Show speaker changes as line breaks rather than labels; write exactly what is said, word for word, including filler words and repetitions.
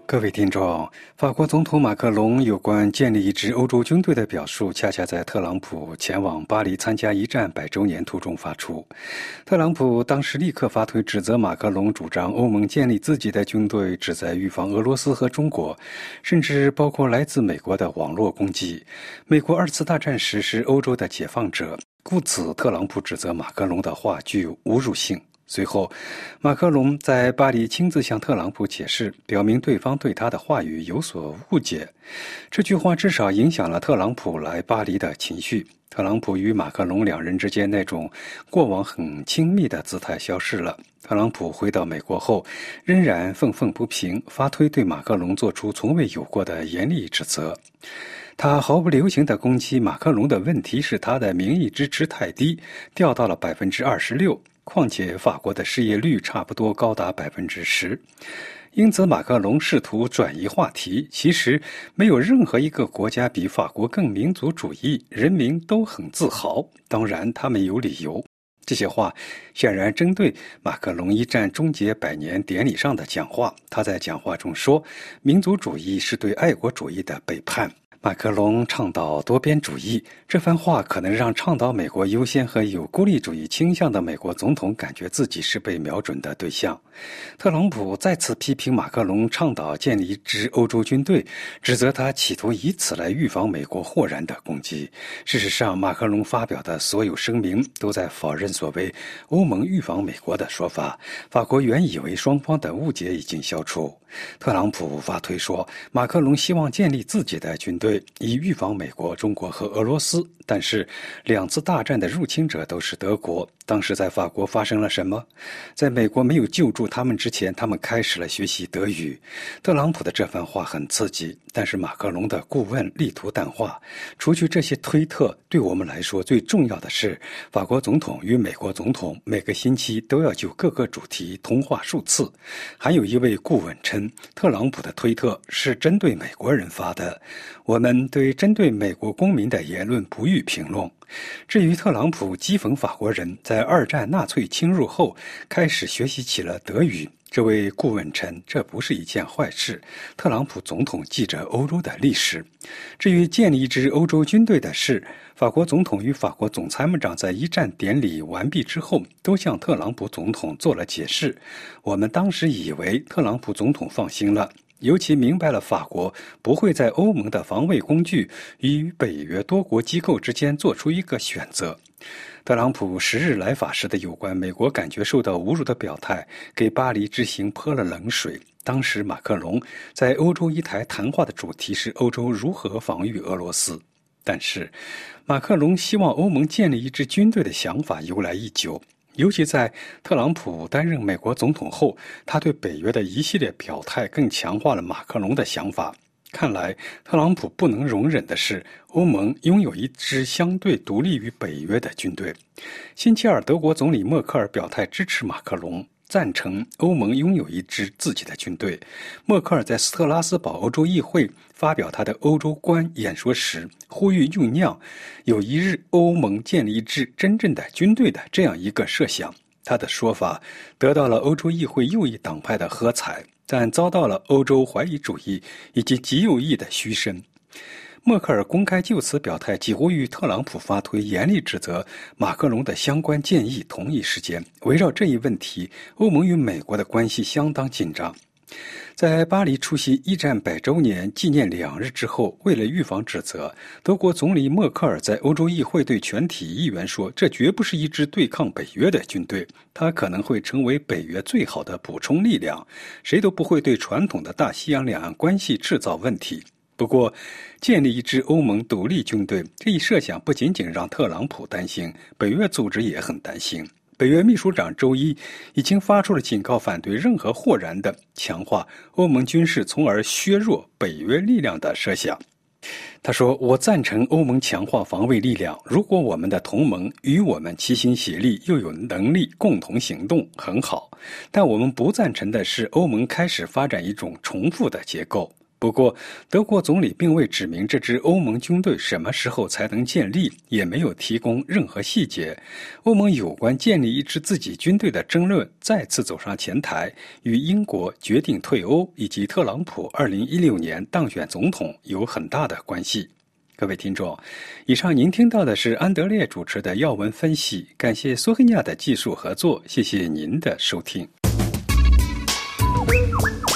各位听众，法国总统马克龙有关建立一支欧洲军队的表述，恰恰在特朗普前往巴黎参加一战百周年途中发出。特朗普当时立刻发推指责马克龙主张欧盟建立自己的军队，旨在预防俄罗斯和中国，甚至包括来自美国的网络攻击。美国二次大战时是欧洲的解放者，故此特朗普指责马克龙的话具有侮辱性。随后，马克龙在巴黎亲自向特朗普解释，表明对方对他的话语有所误解。这句话至少影响了特朗普来巴黎的情绪。特朗普与马克龙两人之间那种过往很亲密的姿态消失了。特朗普回到美国后，仍然愤愤不平，发推对马克龙做出从未有过的严厉指责。他毫不留情地攻击马克龙的问题是他的民意支持太低，掉到了百分之二十六。况且法国的失业率差不多高达百分之十，因此马克龙试图转移话题。其实没有任何一个国家比法国更民族主义，人民都很自豪。当然，他们有理由。这些话显然针对马克龙一战终结百年典礼上的讲话。他在讲话中说，民族主义是对爱国主义的背叛。马克龙倡导多边主义，这番话可能让倡导美国优先和有孤立主义倾向的美国总统感觉自己是被瞄准的对象。特朗普再次批评马克龙倡导建立一支欧洲军队，指责他企图以此来预防美国豁然的攻击。事实上，马克龙发表的所有声明都在否认所谓欧盟预防美国的说法。法国原以为双方的误解已经消除。特朗普发推说，马克龙希望建立自己的军队，以预防美国、中国和俄罗斯。但是两次大战的入侵者都是德国。当时在法国发生了什么？在美国没有救助他们之前，他们开始了学习德语。特朗普的这番话很刺激，但是马克龙的顾问力图淡化。除去这些推特，对我们来说最重要的是，法国总统与美国总统每个星期都要就各个主题通话数次。还有一位顾问称，特朗普的推特是针对美国人发的。我们对针对美国公民的言论不予评论。至于特朗普讥讽法国人在二战纳粹侵入后开始学习起了德语，这位顾问称这不是一件坏事。特朗普总统记着欧洲的历史。至于建立一支欧洲军队的事，法国总统与法国总参谋长在一战典礼完毕之后都向特朗普总统做了解释。我们当时以为特朗普总统放心了，尤其明白了法国不会在欧盟的防卫工具与北约多国机构之间做出一个选择。特朗普十日来法时的有关美国感觉受到侮辱的表态，给巴黎之行泼了冷水。当时马克龙在欧洲一台谈话的主题是欧洲如何防御俄罗斯。但是马克龙希望欧盟建立一支军队的想法由来已久。尤其在特朗普担任美国总统后，他对北约的一系列表态更强化了马克龙的想法。看来特朗普不能容忍的是欧盟拥有一支相对独立于北约的军队。星期二，德国总理默克尔表态支持马克龙，赞成欧盟拥有一支自己的军队。默克尔在斯特拉斯堡欧洲议会发表他的欧洲观演说时，呼吁酝酿有一日欧盟建立一支真正的军队的这样一个设想。他的说法得到了欧洲议会右翼党派的喝彩，但遭到了欧洲怀疑主义以及极右翼的嘘声。默克尔公开就此表态，几乎与特朗普发推严厉指责马克龙的相关建议同一时间。围绕这一问题，欧盟与美国的关系相当紧张。在巴黎出席一战百周年纪念两日之后，为了预防指责，德国总理默克尔在欧洲议会对全体议员说，这绝不是一支对抗北约的军队，它可能会成为北约最好的补充力量，谁都不会对传统的大西洋两岸关系制造问题。不过，建立一支欧盟独立军队这一设想不仅仅让特朗普担心，北约组织也很担心。北约秘书长周一已经发出了警告，反对任何豁然的强化欧盟军事从而削弱北约力量的设想。他说，我赞成欧盟强化防卫力量，如果我们的同盟与我们齐心协力，又有能力共同行动，很好。但我们不赞成的是欧盟开始发展一种重复的结构。 不过，德国总理并未指明这支欧盟军队什么时候才能建立，也没有提供任何细节。欧盟有关建立一支自己军队的争论再次走上前台，与英国决定退欧以及特朗普二零一六年当选总统有很大的关系。各位听众，以上您听到的是安德烈主持的要闻分析，感谢苏黑亚的技术合作，谢谢您的收听。